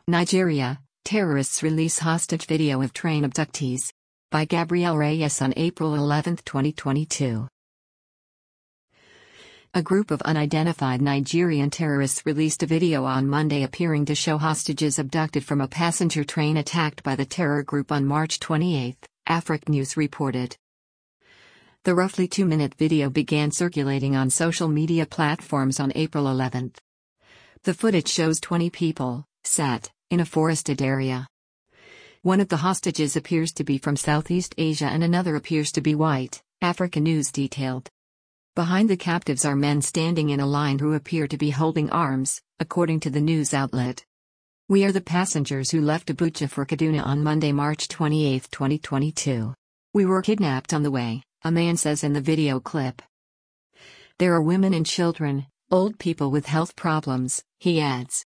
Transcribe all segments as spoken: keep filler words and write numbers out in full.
Nigeria, terrorists release hostage video of train abductees. By Gabriel Reyes on April eleventh, twenty twenty-two. A group of unidentified Nigerian terrorists released a video on Monday appearing to show hostages abducted from a passenger train attacked by the terror group on March twenty-eighth, Africanews reported. The roughly two-minute video began circulating on social media platforms on April eleventh. The footage shows twenty people, sat, in a forested area. One of the hostages appears to be from Southeast Asia and another appears to be white, Africanews detailed. Behind the captives are men standing in a line who appear to be holding arms, according to the news outlet. "We are the passengers who left Abuja for Kaduna on Monday, March twenty-eighth, twenty twenty-two. We were kidnapped on the way," a man says in the video clip. "There are women and children, old people with health problems," he adds.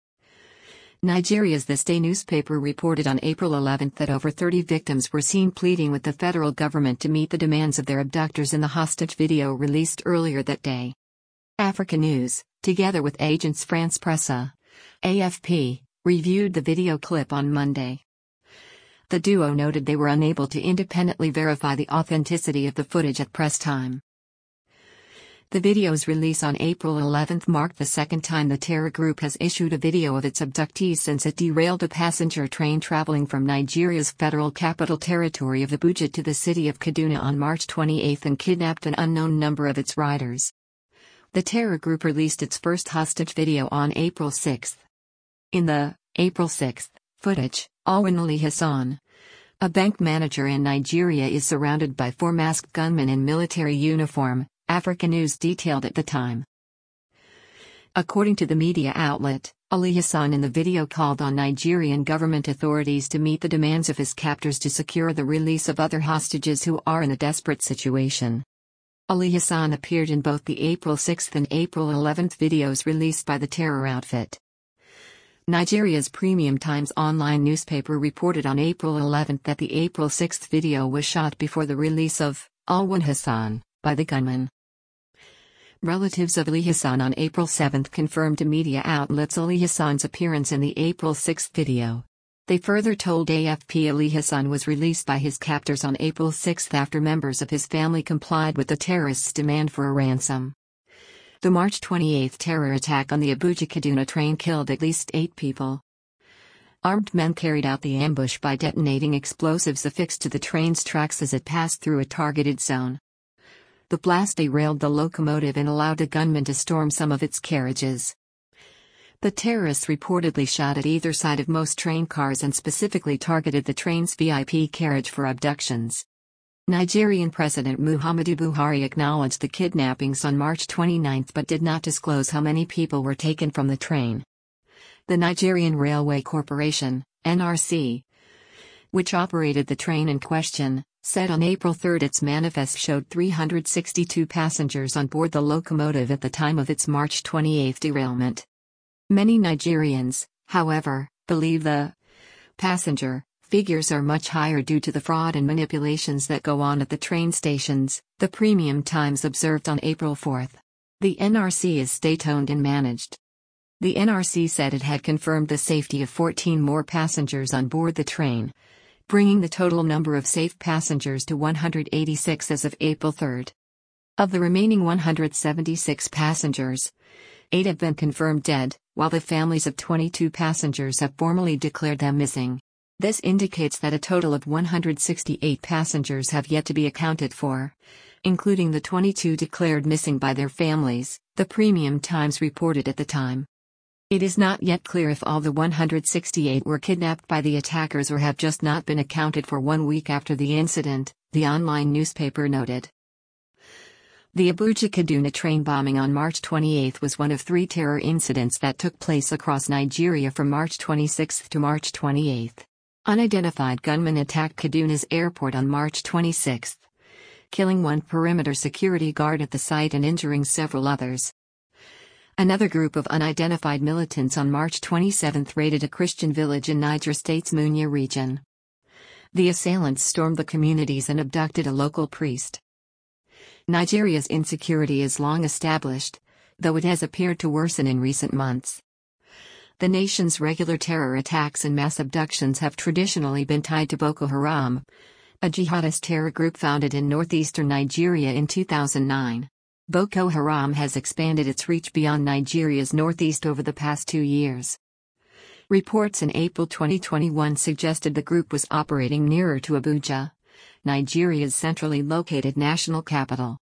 Nigeria's This Day newspaper reported on April eleventh that over thirty victims were seen pleading with the federal government to meet the demands of their abductors in the hostage video released earlier that day. Africanews, together with agence France Presse, A F P, reviewed the video clip on Monday. The duo noted they were unable to independently verify the authenticity of the footage at press time. The video's release on April eleventh marked the second time the terror group has issued a video of its abductees since it derailed a passenger train traveling from Nigeria's federal capital territory of Abuja to the city of Kaduna on March twenty-eighth and kidnapped an unknown number of its riders. The terror group released its first hostage video on April sixth. In the April sixth footage, Alwyn Ali Hassan, a bank manager in Nigeria, is surrounded by four masked gunmen in military uniform, Africanews detailed at the time. According to the media outlet, Ali Hassan in the video called on Nigerian government authorities to meet the demands of his captors to secure the release of other hostages who are in a desperate situation. Ali Hassan appeared in both the April sixth and April eleventh videos released by the terror outfit. Nigeria's Premium Times online newspaper reported on April eleventh that the April sixth video was shot before the release of Alwyn Hassan by the gunman. Relatives of Ali Hassan on April seventh confirmed to media outlets Ali Hassan's appearance in the April sixth video. They further told A F P Ali Hassan was released by his captors on April sixth after members of his family complied with the terrorists' demand for a ransom. The March twenty-eighth terror attack on the Abuja-Kaduna train killed at least eight people. Armed men carried out the ambush by detonating explosives affixed to the train's tracks as it passed through a targeted zone. The blast derailed the locomotive and allowed a gunman to storm some of its carriages. The terrorists reportedly shot at either side of most train cars and specifically targeted the train's V I P carriage for abductions. Nigerian President Muhammadu Buhari acknowledged the kidnappings on March twenty-ninth but did not disclose how many people were taken from the train. The Nigerian Railway Corporation, N R C, which operated the train in question, said on April third its manifest showed three hundred sixty-two passengers on board the locomotive at the time of its March twenty-eighth derailment. Many Nigerians, however, believe the passenger figures are much higher due to the fraud and manipulations that go on at the train stations, the Premium Times observed on April fourth. The N R C is state-owned and managed. The N R C said it had confirmed the safety of fourteen more passengers on board the train, bringing the total number of safe passengers to one hundred eighty-six as of April third. Of the remaining one hundred seventy-six passengers, eight have been confirmed dead, while the families of twenty-two passengers have formally declared them missing. This indicates that a total of one hundred sixty-eight passengers have yet to be accounted for, including the twenty-two declared missing by their families, the Premium Times reported at the time. It is not yet clear if all the one hundred sixty-eight were kidnapped by the attackers or have just not been accounted for one week after the incident, the online newspaper noted. The Abuja-Kaduna train bombing on March twenty-eighth was one of three terror incidents that took place across Nigeria from March twenty-sixth to March twenty-eighth. Unidentified gunmen attacked Kaduna's airport on March twenty-sixth, killing one perimeter security guard at the site and injuring several others. Another group of unidentified militants on March twenty-seventh raided a Christian village in Niger State's Munya region. The assailants stormed the communities and abducted a local priest. Nigeria's insecurity is long established, though it has appeared to worsen in recent months. The nation's regular terror attacks and mass abductions have traditionally been tied to Boko Haram, a jihadist terror group founded in northeastern Nigeria in two thousand nine. Boko Haram has expanded its reach beyond Nigeria's northeast over the past two years. Reports in April twenty twenty-one suggested the group was operating nearer to Abuja, Nigeria's centrally located national capital.